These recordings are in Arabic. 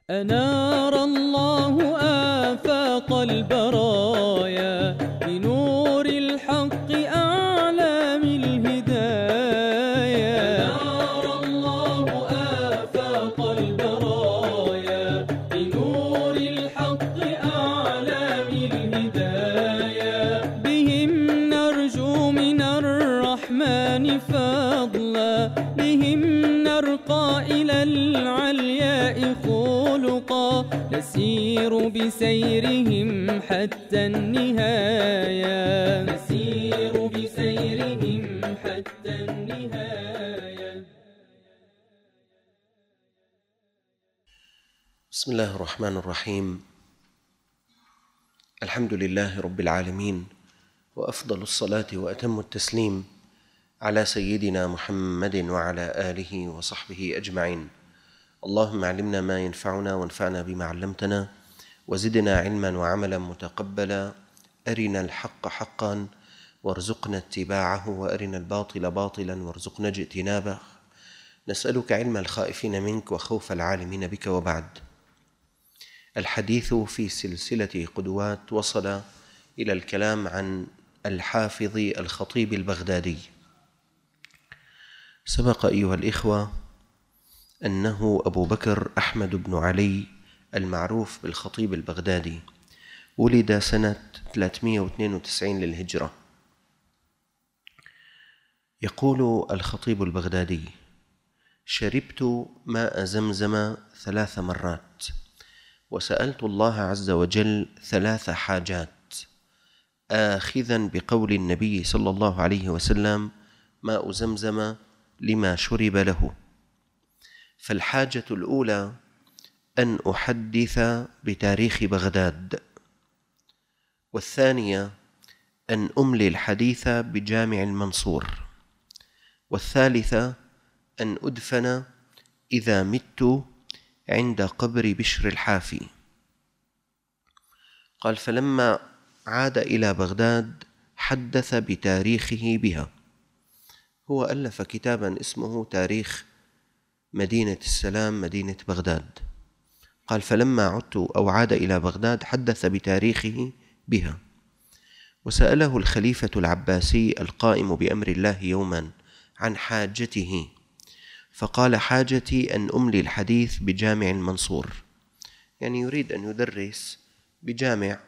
أنار الله آفاق البرايا بنور الحق أعلام الهدايا. أنار الله آفاق البرايا بنور الحق أعلام الهدايا. بهم نرجو من الرحمن فضلا، بهم نرقى إلى العلياء خلقا، نسير بسيرهم حتى النهاية، نسير بسيرهم حتى النهاية. بسم الله الرحمن الرحيم. الحمد لله رب العالمين، وأفضل الصلاة وأتم التسليم على سيدنا محمد وعلى آله وصحبه أجمعين. اللهم علمنا ما ينفعنا وانفعنا بما علمتنا، وزدنا علما وعملا متقبلا. أرنا الحق حقا وارزقنا اتباعه، وأرنا الباطل باطلا وارزقنا اجتنابه. نسألك علم الخائفين منك وخوف العالمين بك. وبعد، الحديث في سلسلة قدوات وصل إلى الكلام عن الحافظ الخطيب البغدادي. سبق أيها الإخوة أنه أبو بكر أحمد بن علي المعروف بالخطيب البغدادي ولد سنة 392 للهجرة. يقول الخطيب البغدادي: شربت ماء زمزم 3 مرات، وسألت الله عز وجل 3 حاجات، آخذا بقول النبي صلى الله عليه وسلم: ماء زمزم لما شرب له. فالحاجة الأولى أن أحدث بتاريخ بغداد، والثانية أن أملي الحديث بجامع المنصور، والثالثة أن أدفن إذا مت عند قبر بشر الحافي. قال: فلما عاد إلى بغداد حدث بتاريخه بها. هو ألف كتابا اسمه تاريخ مدينة السلام، مدينة بغداد. قال: فلما عدت أو عاد إلى بغداد حدث بتاريخه بها. وسأله الخليفة العباسي القائم بأمر الله يوما عن حاجته، فقال: حاجتي أن أملي الحديث بجامع المنصور، يعني يريد أن يدرس بجامع.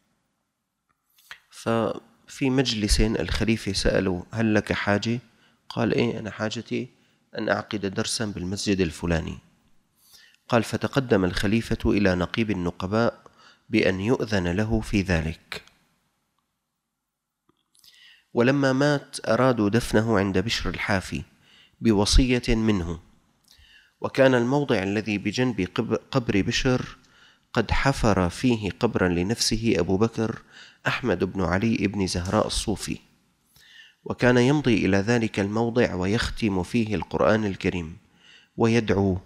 ففي مجلس الخليفة سألوا: هل لك حاجة؟ قال: إيه، أنا حاجتي أن أعقد درسا بالمسجد الفلاني. قال: فتقدم الخليفة إلى نقيب النقباء بأن يؤذن له في ذلك. ولما مات أرادوا دفنه عند بشر الحافي بوصية منه، وكان الموضع الذي بجنب قبر بشر قد حفر فيه قبرا لنفسه أبو بكر أحمد بن علي بن زهراء الصوفي، وكان يمضي إلى ذلك الموضع ويختم فيه القرآن الكريم ويدعو.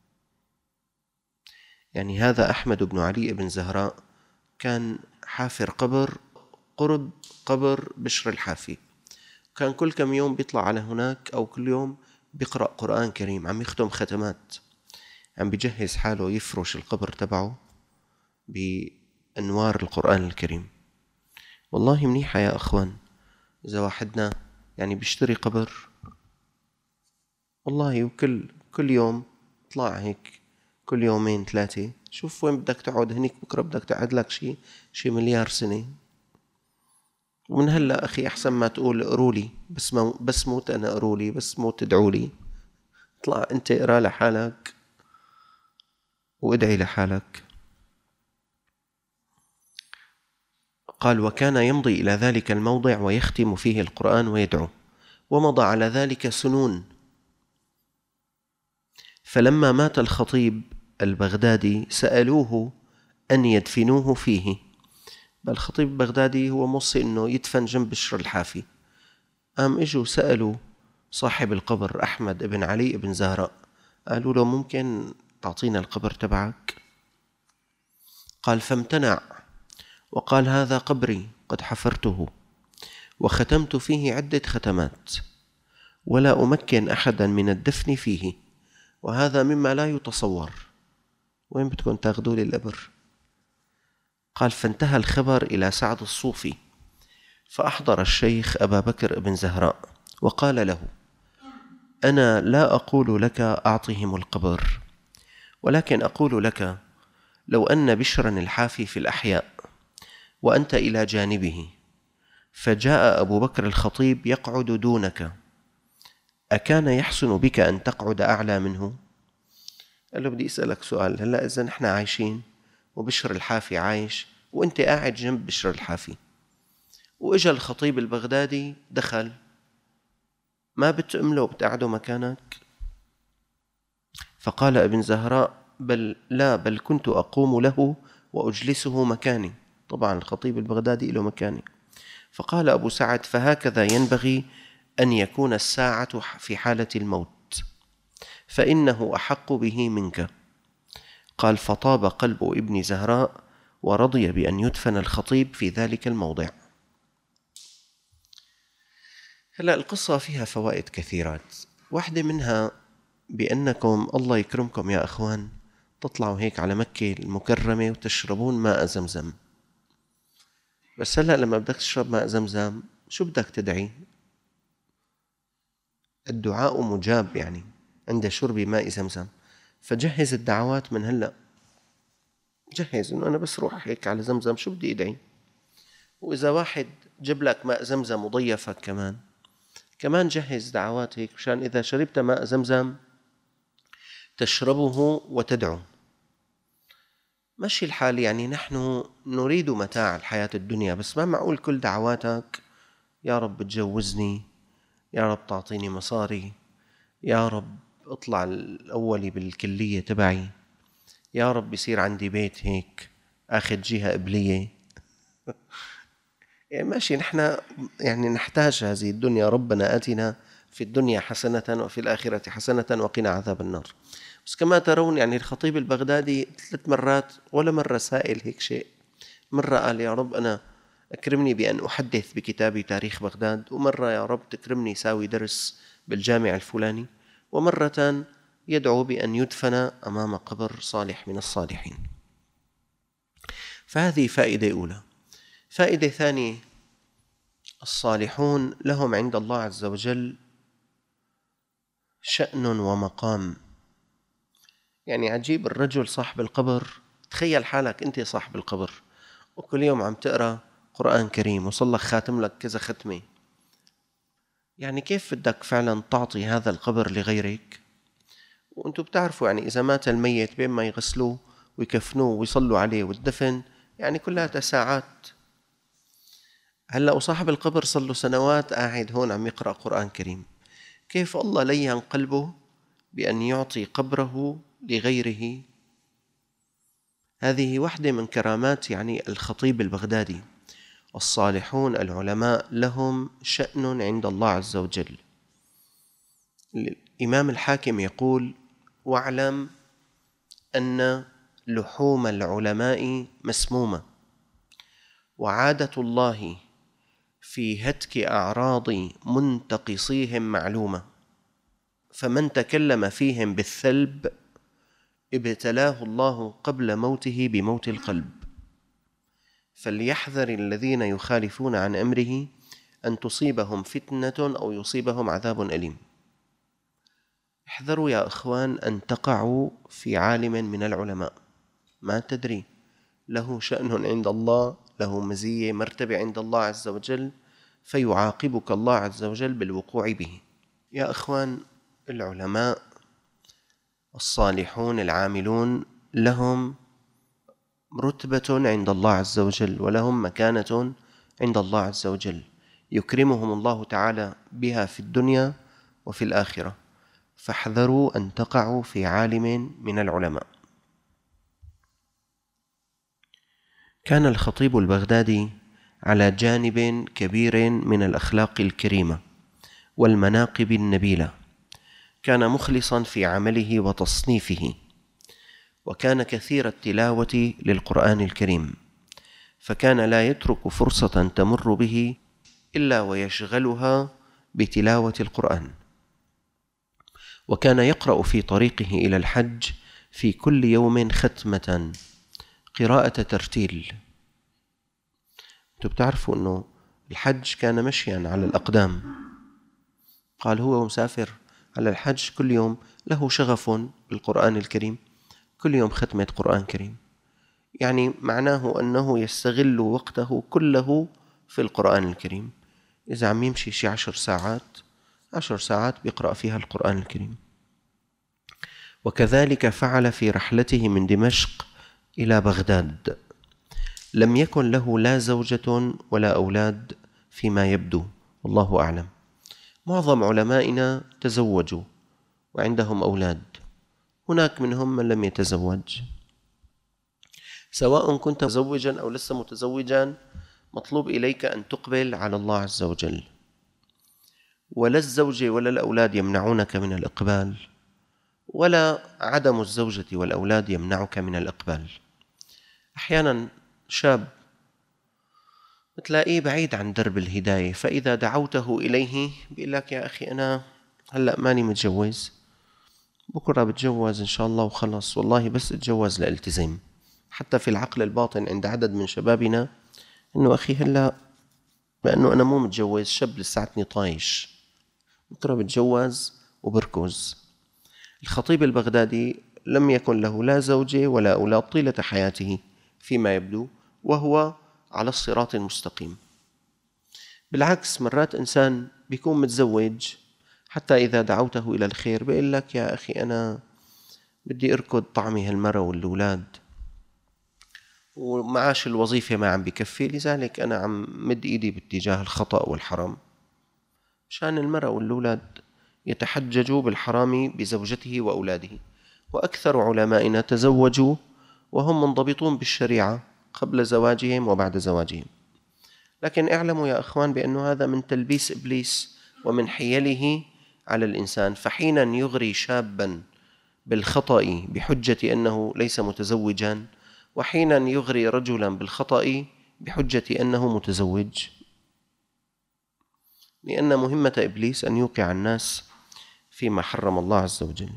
يعني هذا أحمد بن علي بن زهراء كان حافر قبر قرب قبر بشر الحافي، كان كل كم يوم بيطلع على هناك، أو كل يوم بيقرأ قرآن كريم، عم يختم ختمات، عم بيجهز حاله يفرش القبر تبعه بأنوار القرآن الكريم. والله منيحة يا أخوان إذا واحدنا يعني بيشتري قبر، والله، وكل يوم طلع هيك، كل 2-3 يوم، شوف وين بدك تقعد هنيك، بكرة بدك تقعد لك شي مليار سنة. ومن هلأ أخي أحسن ما تقول اقرولي، بس موت أنا اقرولي، بس موت ادعولي. اطلع أنت اقرأ لحالك وادعي لحالك. قال: وكان يمضي إلى ذلك الموضع ويختم فيه القرآن ويدعو، ومضى على ذلك سنون. فلما مات الخطيب البغدادي سألوه أن يدفنوه فيه. الخطيب البغدادي هو موصي أنه يدفن جنب بشر الحافي. إجوا سألوا صاحب القبر أحمد بن علي بن زهراء، قالوا له: ممكن تعطينا القبر تبعك؟ قال: فامتنع، وقال: هذا قبري قد حفرته وختمت فيه عدة ختمات، ولا أمكن أحدا من الدفن فيه، وهذا مما لا يتصور. وين بدكم تاخذوا لي الإبر؟ قال: فانتهى الخبر إلى سعد الصوفي، فأحضر الشيخ أبا بكر بن زهراء وقال له: أنا لا أقول لك أعطهم القبر، ولكن أقول لك لو أن بشرا الحافي في الأحياء وأنت إلى جانبه، فجاء أبو بكر الخطيب يقعد دونك، أكان يحسن بك أن تقعد أعلى منه؟ قال له: بدي أسألك سؤال، هلأ إذا نحن عايشين وبشر الحافي عايش وأنت قاعد جنب بشر الحافي، وإجا الخطيب البغدادي دخل، ما بتأمله وبتقعده مكانك؟ فقال ابن زهراء: بل كنت أقوم له وأجلسه مكاني. طبعا الخطيب البغدادي له مكاني. فقال أبو سعد: فهكذا ينبغي أن يكون الساعة في حالة الموت، فإنه أحق به منك. قال: فطاب قلب ابن زهراء ورضي بأن يدفن الخطيب في ذلك الموضع. هلأ القصة فيها فوائد كثيرات، واحدة منها بأنكم الله يكرمكم يا أخوان تطلعوا هيك على مكة المكرمة وتشربون ماء زمزم. بس هلأ لما بدك تشرب ماء زمزم شو بدك تدعي؟ الدعاء مجاب يعني عند شرب ماء زمزم، فجهز الدعوات من هلأ. جهز إنه أنا بس روح هيك على زمزم شو بدي أدعي. وإذا واحد جاب لك ماء زمزم وضيفك كمان جهز دعوات هيك مشان إذا شربت ماء زمزم تشربه وتدعو. ماشي الحال يعني نحن نريد متاع الحياة الدنيا، بس ما معقول كل دعواتك يا رب تجوزني، يا رب تعطيني مصاري، يا رب اطلع الأولي بالكلية تبعي، يا رب يصير عندي بيت هيك آخذ جهة قبلية. يعني ماشي نحن يعني نحتاج هذه الدنيا. ربنا آتنا في الدنيا حسنة وفي الآخرة حسنة وقنا عذاب النار. بس كما ترون يعني الخطيب البغدادي 3 مرات ولا مرة سائل هيك شيء. مرة قال: يا رب أنا أكرمني بأن أحدث بكتابي تاريخ بغداد، ومرة يا رب تكرمني ساوي درس بالجامع الفلاني، ومرة يدعو بأن يدفن أمام قبر صالح من الصالحين. فهذه فائدة أولى. فائدة ثانية: الصالحون لهم عند الله عز وجل شأن ومقام. يعني عجيب الرجل صاحب القبر، تخيل حالك أنت صاحب القبر وكل يوم عم تقرأ قرآن كريم وصلك خاتم لك كذا ختمة، يعني كيف بدك فعلا تعطي هذا القبر لغيرك؟ وأنتم بتعرفوا يعني إذا مات الميت بين ما يغسلوه ويكفنوه ويصلوا عليه والدفن يعني كلها ساعات. هلأ وصاحب القبر صلوا سنوات قاعد هون عم يقرأ قرآن كريم، كيف الله لين قلبه بأن يعطي قبره لغيره؟ هذه واحدة من كرامات يعني الخطيب البغدادي. الصالحون العلماء لهم شأن عند الله عز وجل. الإمام الحاكم يقول: واعلم أن لحوم العلماء مسمومة، وعادة الله في هتك أعراض منتقصيهم معلومة، فمن تكلم فيهم بالثلب ابتلاه الله قبل موته بموت القلب، فليحذر الذين يخالفون عن أمره أن تصيبهم فتنة أو يصيبهم عذاب أليم. احذروا يا أخوان أن تقعوا في عالم من العلماء، ما تدري له شأن عند الله، له مزية مرتبة عند الله عز وجل، فيعاقبك الله عز وجل بالوقوع به. يا أخوان العلماء الصالحون العاملون لهم رتبة عند الله عز وجل ولهم مكانة عند الله عز وجل، يكرمهم الله تعالى بها في الدنيا وفي الآخرة، فاحذروا أن تقعوا في عالم من العلماء. كان الخطيب البغدادي على جانب كبير من الأخلاق الكريمة والمناقب النبيلة، كان مخلصا في عمله وتصنيفه، وكان كثير التلاوة للقرآن الكريم، فكان لا يترك فرصة تمر به إلا ويشغلها بتلاوة القرآن. وكان يقرأ في طريقه إلى الحج في كل يوم ختمة قراءة ترتيل. أنتم بتعرفوا أنه الحج كان مشيا على الأقدام. قال هو مسافر على الحج كل يوم له شغف بالقرآن الكريم، كل يوم ختمة قرآن كريم، يعني معناه أنه يستغل وقته كله في القرآن الكريم. إذا عم يمشي شي 10 ساعات بيقرأ فيها القرآن الكريم. وكذلك فعل في رحلته من دمشق إلى بغداد. لم يكن له لا زوجة ولا أولاد فيما يبدو، والله أعلم. معظم علمائنا تزوجوا وعندهم أولاد، هناك منهم من لم يتزوج. سواء كنت متزوجا أو لست متزوجا، مطلوب إليك أن تقبل على الله عز وجل، ولا الزوجة ولا الأولاد يمنعونك من الإقبال، ولا عدم الزوجة والأولاد يمنعك من الإقبال. أحيانا شاب بتلاقيه بعيد عن درب الهداية، فإذا دعوته إليه بيقول لك يا أخي أنا هلأ ماني متجوز، بكرة بتجوز إن شاء الله وخلص، والله بس اتجوز لالتزام. حتى في العقل الباطن عند عدد من شبابنا إنه أخي هلأ لأنه أنا مو متجوز، شاب لساتني طايش، بكرة بتجوز وبركز. الخطيب البغدادي لم يكن له لا زوجة ولا أولاد طيلة حياته فيما يبدو، وهو على الصراط المستقيم. بالعكس، مرات إنسان بيكون متزوج حتى إذا دعوته إلى الخير بيقول لك يا أخي أنا بدي أركض طعمي هالمرة والأولاد، ومعاش الوظيفة ما عم بكفي، لذلك أنا عم مد إيدي باتجاه الخطأ والحرام مشان المرة والأولاد يتحججوا بالحرام بزوجته وأولاده. وأكثر علمائنا تزوجوا وهم منضبطون بالشريعة قبل زواجهم وبعد زواجهم. لكن اعلموا يا أخوان بأن هذا من تلبيس إبليس ومن حيله على الإنسان. فحينا يغري شابا بالخطأ بحجة أنه ليس متزوجا، وحينا يغري رجلا بالخطأ بحجة أنه متزوج، لأن مهمة إبليس أن يوقع الناس فيما حرم الله عز وجل.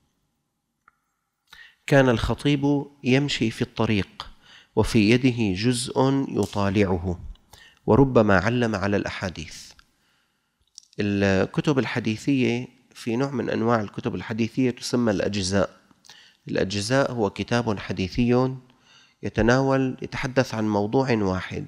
كان الخطيب يمشي في الطريق وفي يده جزء يطالعه، وربما علم على الأحاديث. الكتب الحديثية في نوع من أنواع الكتب الحديثية تسمى الأجزاء. الأجزاء هو كتاب حديثي يتحدث عن موضوع واحد،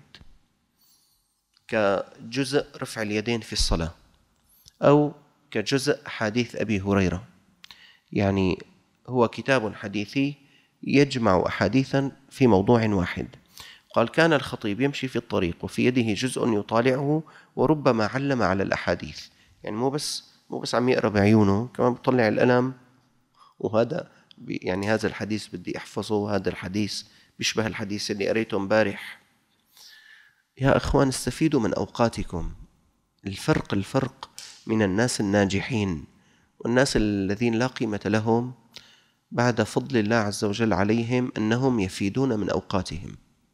كجزء رفع اليدين في الصلاة، أو كجزء حديث أبي هريرة. يعني هو كتاب حديثي يجمع أحاديثا في موضوع واحد. قال كان الخطيب يمشي في الطريق وفي يده جزء يطالعه وربما علم على الأحاديث. يعني مو بس عم يقرأ بعيونه، كمان بيطلع القلم، وهذا يعني هذا الحديث بدي أحفظه، هذا الحديث بيشبه الحديث اللي قريته امبارح. يا أخوان استفيدوا من أوقاتكم. الفرق من الناس الناجحين والناس الذين لا قيمة لهم بعد فضل الله عز وجل عليهم أنهم يفيدون من أوقاتهم.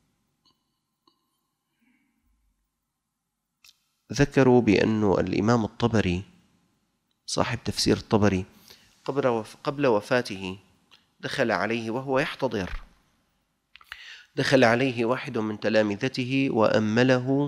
ذكروا بأن الإمام الطبري صاحب تفسير الطبري قبل وفاته دخل عليه وهو يحتضر، دخل عليه واحد من تلامذته وأمله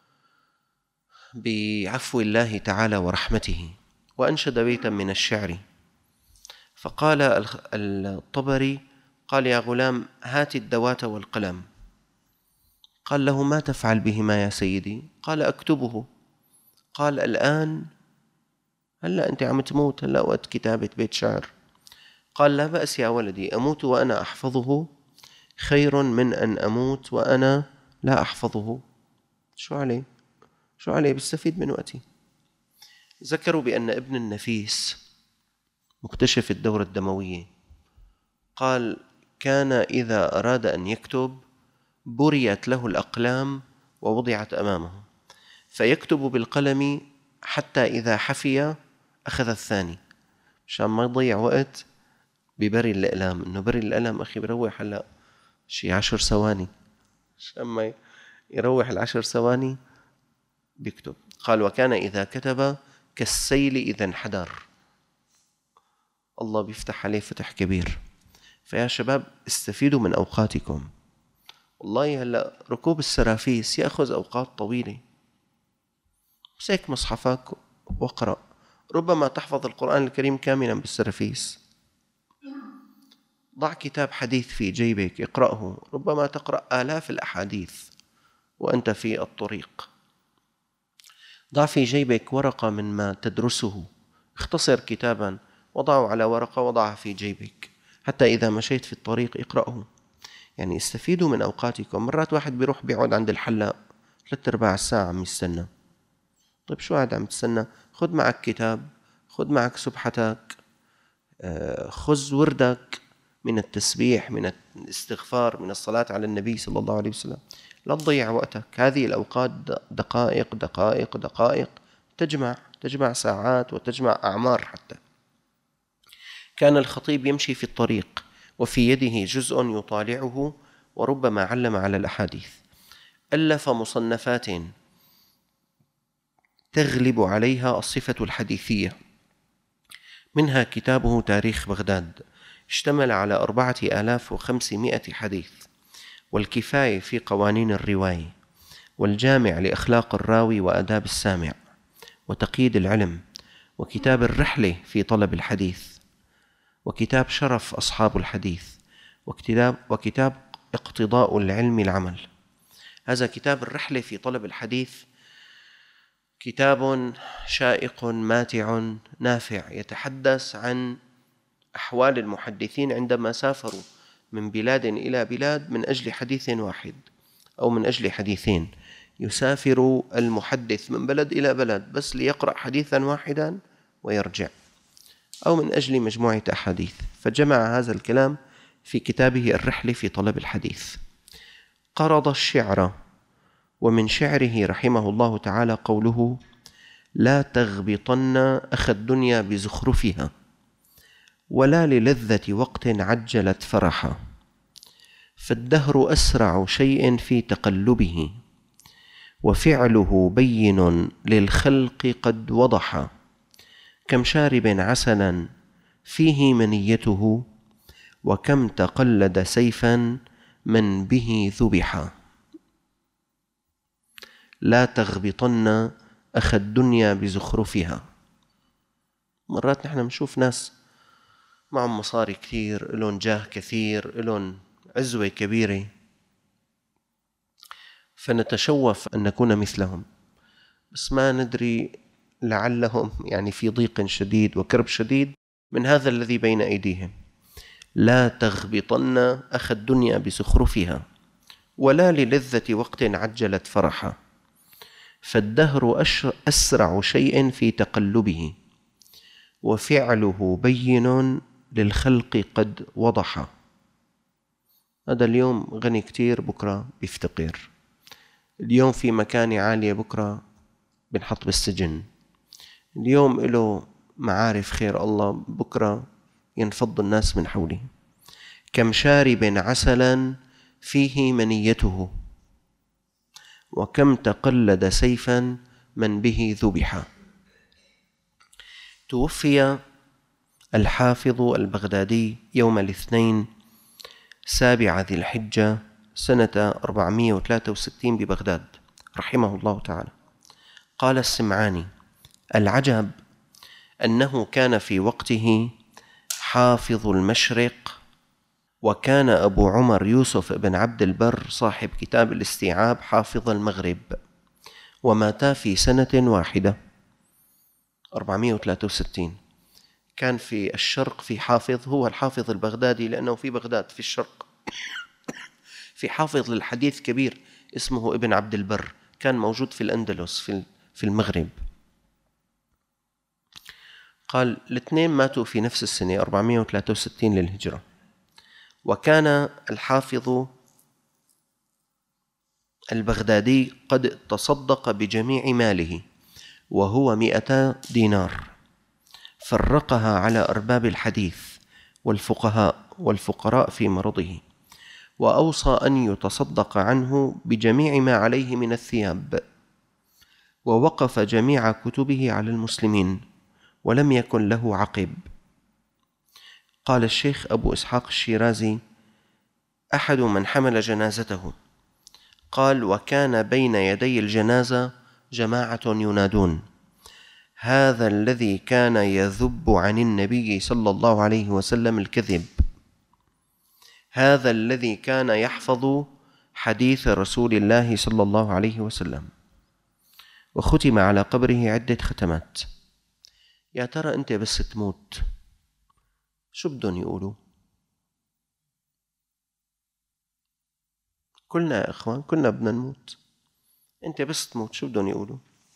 بعفو الله تعالى ورحمته، وأنشد بيتا من الشعر. فقال الطبري قال يا غلام هات الدوات والقلم. قال له ما تفعل بهما يا سيدي؟ قال أكتبه. قال الآن؟ هلأ أنت عم تموت، هلأ وقت كتابة بيت شعر. قال لا بأس يا ولدي، أموت وأنا أحفظه خير من أن أموت وأنا لا أحفظه. شو عليه بستفيد من وقتي. ذكروا بأن ابن النفيس مكتشف الدورة الدموية قال كان إذا أراد أن يكتب بريت له الأقلام ووضعت أمامه، فيكتب بالقلم حتى إذا حفي أخذ الثاني عشان ما يضيع وقت ببري الأقلام. إنه بري القلم أخي بروح هلأ شي 10 ثواني، عشان ما يروح 10 ثواني بيكتب. قال وكان إذا كتب كالسيل إذا انحدر، الله بيفتح عليه فتح كبير. فيا شباب استفيدوا من أوقاتكم. والله هلأ ركوب السرافيس يأخذ أوقات طويلة. امسك مصحفك واقرأ، ربما تحفظ القرآن الكريم كاملا بالسرافيس. ضع كتاب حديث في جيبك اقرأه، ربما تقرأ آلاف الأحاديث وأنت في الطريق. ضع في جيبك ورقة من ما تدرسه، اختصر كتابا وضعه على ورقة وضعها في جيبك حتى إذا مشيت في الطريق اقرأه. يعني استفيدوا من أوقاتكم. مرات واحد بيروح بيقعد عند الحلاق 3/4 ساعة عم يستنى. طيب شو قاعد عم تستنى؟ خذ معك كتاب، خذ معك سبحتك، خذ وردك من التسبيح، من الاستغفار، من الصلاة على النبي صلى الله عليه وسلم. لا تضيع وقتك. هذه الأوقات دقائق دقائق دقائق تجمع ساعات وتجمع أعمار. حتى كان الخطيب يمشي في الطريق وفي يده جزء يطالعه وربما علم على الأحاديث. ألف مصنفات تغلب عليها الصفة الحديثية، منها كتابه تاريخ بغداد، اشتمل على 4500 حديث، والكفاية في قوانين الرواية، والجامع لأخلاق الراوي وآداب السامع، وتقييد العلم، وكتاب الرحلة في طلب الحديث، وكتاب شرف أصحاب الحديث، وكتاب اقتضاء العلم العمل. هذا كتاب الرحلة في طلب الحديث كتاب شائق ماتع نافع، يتحدث عن أحوال المحدثين عندما سافروا من بلاد إلى بلاد من أجل حديث واحد أو من أجل حديثين. يسافر المحدث من بلد إلى بلد بس ليقرأ حديثا واحدا ويرجع، أو من أجل مجموعة أحاديث. فجمع هذا الكلام في كتابه الرحلة في طلب الحديث. قرض الشعر، ومن شعره رحمه الله تعالى قوله: لا تغبطن أخ الدنيا بزخرفها، ولا للذة وقت عجلت فرحا، فالدهر أسرع شيء في تقلبه، وفعله بين للخلق قد وضح، كم شارب عسلا فيه منيته، وكم تقلد سيفا من به ذبحا. لا تغبطن أخ الدنيا بزخرفها. مرات نحن نشوف ناس معهم مصاري كثير، لهم جاه كثير، لهم عزوة كبيرة، فنتشوف أن نكون مثلهم، بس ما ندري لعلهم يعني في ضيق شديد وكرب شديد من هذا الذي بين أيديهم. لا تغبطن أخ الدنيا بزخرفها، ولا للذة وقت عجلت فرحا، فالدهر أسرع شيء في تقلبه، وفعله بين للخلق قد وضح. هذا اليوم غني كتير، بكرة بيفتقر. اليوم في مكانة عالية، بكرة بنحط بالسجن. اليوم له معارف خير الله، بكرة ينفض الناس من حوله. كم شارب عسلا فيه منيته، وكم تقلد سيفا من به ذبح. توفي الحافظ البغدادي يوم الاثنين 7 ذي الحجة سنة 463 ببغداد رحمه الله تعالى. قال السمعاني: العجب أنه كان في وقته حافظ المشرق، وكان أبو عمر يوسف بن عبد البر صاحب كتاب الاستيعاب حافظ المغرب، وماتا في سنة واحدة 463. كان في الشرق في حافظ، هو الحافظ البغدادي لأنه في بغداد في الشرق. في حافظ للحديث كبير اسمه ابن عبد البر، كان موجود في الأندلس في المغرب. قال الاثنين ماتوا في نفس السنة 463 للهجرة. وكان الحافظ البغدادي قد تصدق بجميع ماله، وهو 200 دينار، فرقها على أرباب الحديث والفقراء في مرضه، وأوصى أن يتصدق عنه بجميع ما عليه من الثياب، ووقف جميع كتبه على المسلمين، ولم يكن له عقب. قال الشيخ أبو إسحاق الشيرازي أحد من حمل جنازته قال: وكان بين يدي الجنازة جماعة ينادون: هذا الذي كان يذب عن النبي صلى الله عليه وسلم الكذب، هذا الذي كان يحفظ حديث رسول الله صلى الله عليه وسلم. وختم على قبره عدة ختمات. يا ترى أنت بس تموت شو بدهم يقولوا؟ كلنا يا إخوان، كلنا بدنا نموت. أنت بس تموت شو بدهم يقولوا؟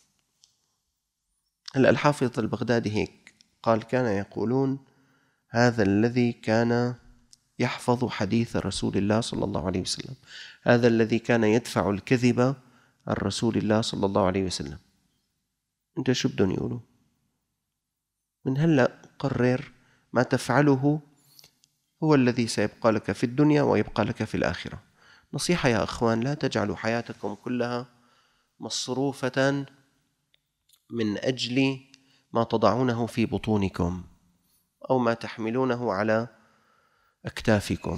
هلأ الحافظ البغدادي هيك قال: كان يقولون هذا الذي كان يحفظ حديث رسول الله صلى الله عليه وسلم، هذا الذي كان يدفع الكذب عن رسول الله صلى الله عليه وسلم. أنت شو بدهم يقولوا؟ من هلأ قرر ما تفعله هو الذي سيبقى لك في الدنيا ويبقى لك في الآخرة. نصيحة يا أخوان: لا تجعلوا حياتكم كلها مصروفة من أجل ما تضعونه في بطونكم أو ما تحملونه على أكتافكم.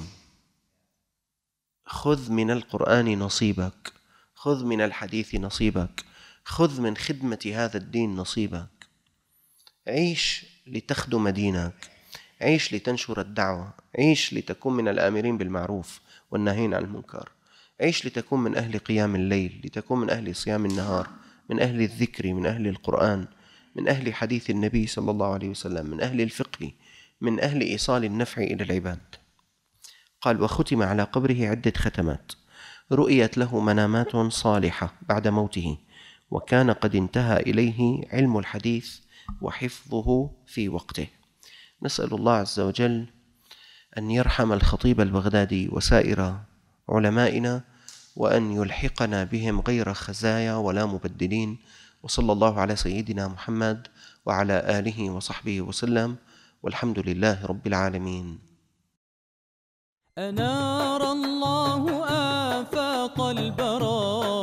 خذ من القرآن نصيبك، خذ من الحديث نصيبك، خذ من خدمة هذا الدين نصيبك. عيش لتخدم دينك، عيش لتنشر الدعوة، عيش لتكون من الآمرين بالمعروف والناهين عن المنكر، عيش لتكون من أهل قيام الليل، لتكون من أهل صيام النهار، من أهل الذكر، من أهل القرآن، من أهل حديث النبي صلى الله عليه وسلم، من أهل الفقه، من أهل إيصال النفع إلى العباد. قال: وختم على قبره عدة ختمات. رؤيت له منامات صالحة بعد موته، وكان قد انتهى إليه علم الحديث وحفظه في وقته. نسأل الله عز وجل أن يرحم الخطيب البغدادي وسائر علمائنا، وأن يلحقنا بهم غير خزايا ولا مبدلين. وصلى الله على سيدنا محمد وعلى آله وصحبه وسلم، والحمد لله رب العالمين. أنار الله آفاق البرايا